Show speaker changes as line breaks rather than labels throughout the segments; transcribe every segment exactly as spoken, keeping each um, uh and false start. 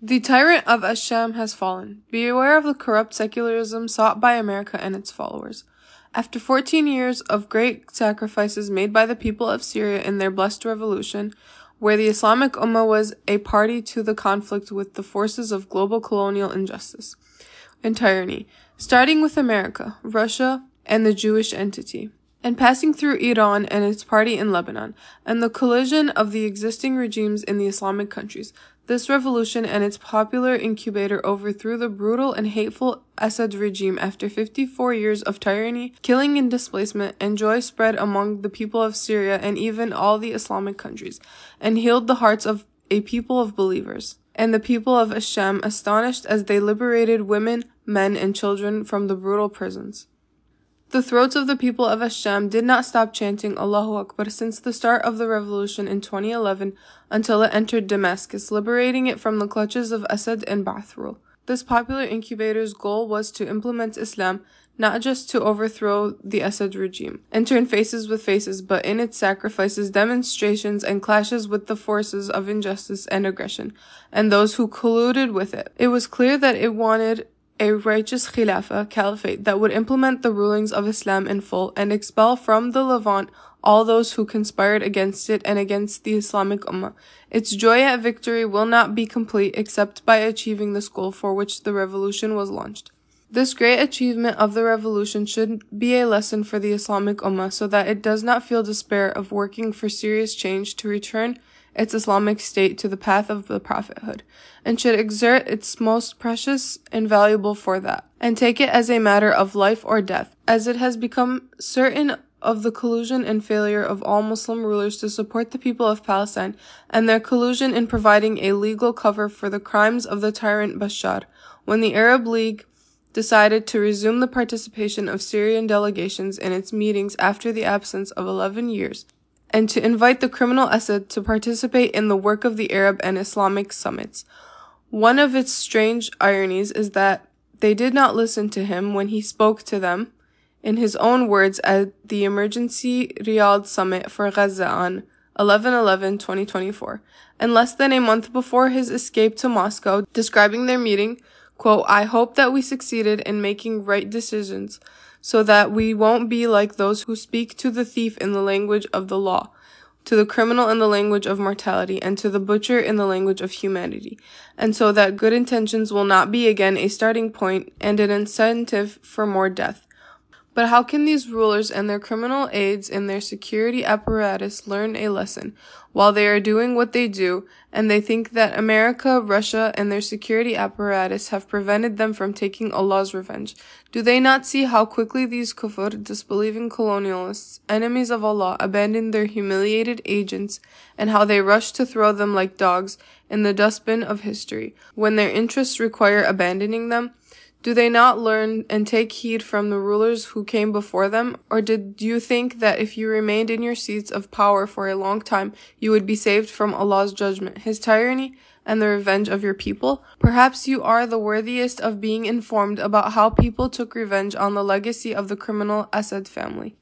The tyrant of Ash-Sham has fallen. Beware of the corrupt secularism sought by America and its followers. After fourteen years of great sacrifices made by the people of Syria in their blessed revolution, where the Islamic Ummah was a party to the conflict with the forces of global colonial injustice and tyranny, starting with America, Russia, and the Jewish entity, and passing through Iran and its party in Lebanon, and the collision of the existing regimes in the Islamic countries. This revolution and its popular incubator overthrew the brutal and hateful Assad regime after fifty-four years of tyranny, killing and displacement, and joy spread among the people of Syria and even all the Islamic countries, and healed the hearts of a people of believers. And the people of Ash-Sham astonished as they liberated women, men, and children from the brutal prisons. The throats of the people of Ash-Sham did not stop chanting Allahu Akbar since the start of the revolution in twenty eleven until it entered Damascus, liberating it from the clutches of Assad and Ba'ath rule. This popular incubator's goal was to implement Islam, not just to overthrow the Assad regime and turn faces with faces, but in its sacrifices, demonstrations, and clashes with the forces of injustice and aggression, and those who colluded with it. It was clear that it wanted a righteous Khilafah, caliphate, that would implement the rulings of Islam in full and expel from the Levant all those who conspired against it and against the Islamic Ummah. Its joy at victory will not be complete except by achieving this goal for which the revolution was launched. This great achievement of the revolution should be a lesson for the Islamic Ummah so that it does not feel despair of working for serious change to return its Islamic state to the path of the prophethood, and should exert its most precious and valuable for that, and take it as a matter of life or death, as it has become certain of the collusion and failure of all Muslim rulers to support the people of Palestine, and their collusion in providing a legal cover for the crimes of the tyrant Bashar, when the Arab League decided to resume the participation of Syrian delegations in its meetings after the absence of eleven years, and to invite the criminal Assad to participate in the work of the Arab and Islamic summits. One of its strange ironies is that they did not listen to him when he spoke to them, in his own words, at the emergency Riyadh summit for Gaza on eleven eleven twenty twenty-four, and less than a month before his escape to Moscow, describing their meeting, quote, "I hope that we succeeded in making right decisions, so that we won't be like those who speak to the thief in the language of the law, to the criminal in the language of mortality, and to the butcher in the language of humanity, and so that good intentions will not be again a starting point and an incentive for more death." But how can these rulers and their criminal aides in their security apparatus learn a lesson while they are doing what they do, and they think that America, Russia, and their security apparatus have prevented them from taking Allah's revenge? Do they not see how quickly these kufr, disbelieving colonialists, enemies of Allah, abandon their humiliated agents, and how they rush to throw them like dogs in the dustbin of history, when their interests require abandoning them? Do they not learn and take heed from the rulers who came before them? Or did you think that if you remained in your seats of power for a long time, you would be saved from Allah's judgment, His tyranny, and the revenge of your people? Perhaps you are the worthiest of being informed about how people took revenge on the legacy of the criminal Assad family.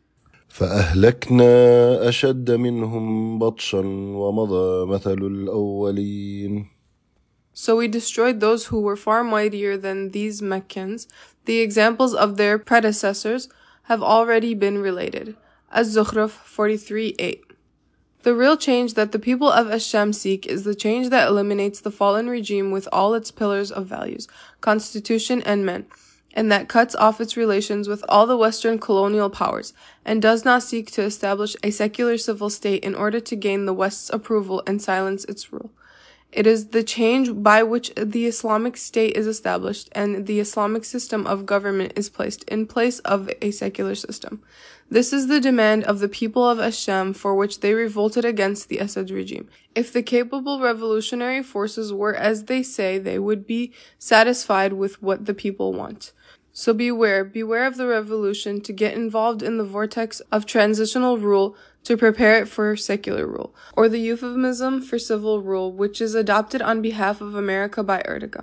فأهلكنا أشد منهم بطشا ومضى مثل الأولين.
So we destroyed those who were far mightier than these Meccans. The examples of their predecessors have already been related. Az-Zukhruf forty-three eight. The real change that the people of Ash-Sham seek is the change that eliminates the fallen regime with all its pillars of values, constitution, and men, and that cuts off its relations with all the Western colonial powers, and does not seek to establish a secular civil state in order to gain the West's approval and silence its rule. It is the change by which the Islamic State is established and the Islamic system of government is placed in place of a secular system. This is the demand of the people of Ash-Sham, for which they revolted against the Assad regime. If the capable revolutionary forces were as they say, they would be satisfied with what the people want. So beware, beware of the revolution, to get involved in the vortex of transitional rule to prepare it for secular rule, or the euphemism for civil rule which is adopted on behalf of America by Erdogan,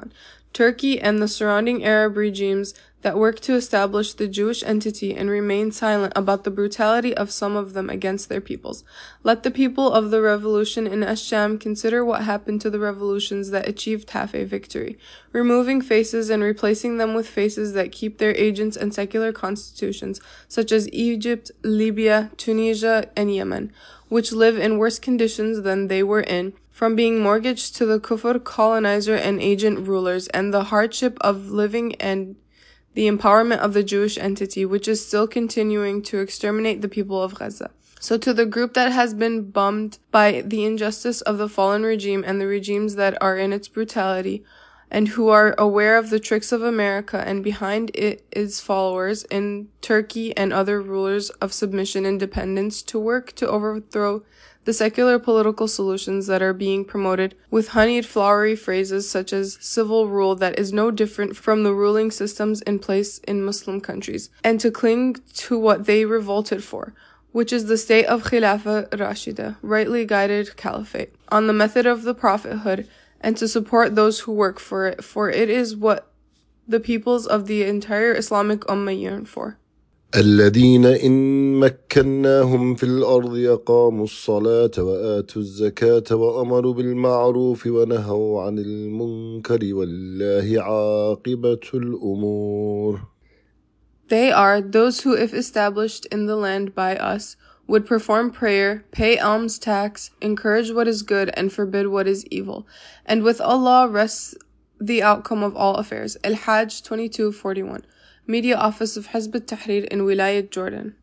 Turkey and the surrounding Arab regimes that work to establish the Jewish entity and remain silent about the brutality of some of them against their peoples. Let the people of the revolution in Ash-Sham consider what happened to the revolutions that achieved half a victory, removing faces and replacing them with faces that keep their agents and secular constitutions, such as Egypt, Libya, Tunisia, and Yemen, which live in worse conditions than they were in, from being mortgaged to the kufr colonizer and agent rulers, and the hardship of living and the empowerment of the Jewish entity, which is still continuing to exterminate the people of Gaza. So to the group that has been bummed by the injustice of the fallen regime and the regimes that are in its brutality, and who are aware of the tricks of America and behind it its followers in Turkey and other rulers of submission and dependence to work to overthrow the secular political solutions that are being promoted with honeyed flowery phrases such as civil rule that is no different from the ruling systems in place in Muslim countries, and to cling to what they revolted for, which is the state of Khilafah Rashida, rightly guided caliphate, on the method of the prophethood, and to support those who work for it, for it is what the peoples of the entire Islamic Ummah yearn for.
الذين إن مكناهم في الأرض أقاموا الصلاة وآتوا الزكاة وأمروا بالمعروف ونهوا عن المنكر والله عاقبة الأمور.
They are those who, if established in the land by us, would perform prayer, pay alms tax, encourage what is good, and forbid what is evil. And with Allah rests the outcome of all affairs. Al-Hajj twenty-two forty-one. Media Office of Hizb ut-Tahrir in Wilayat Jordan.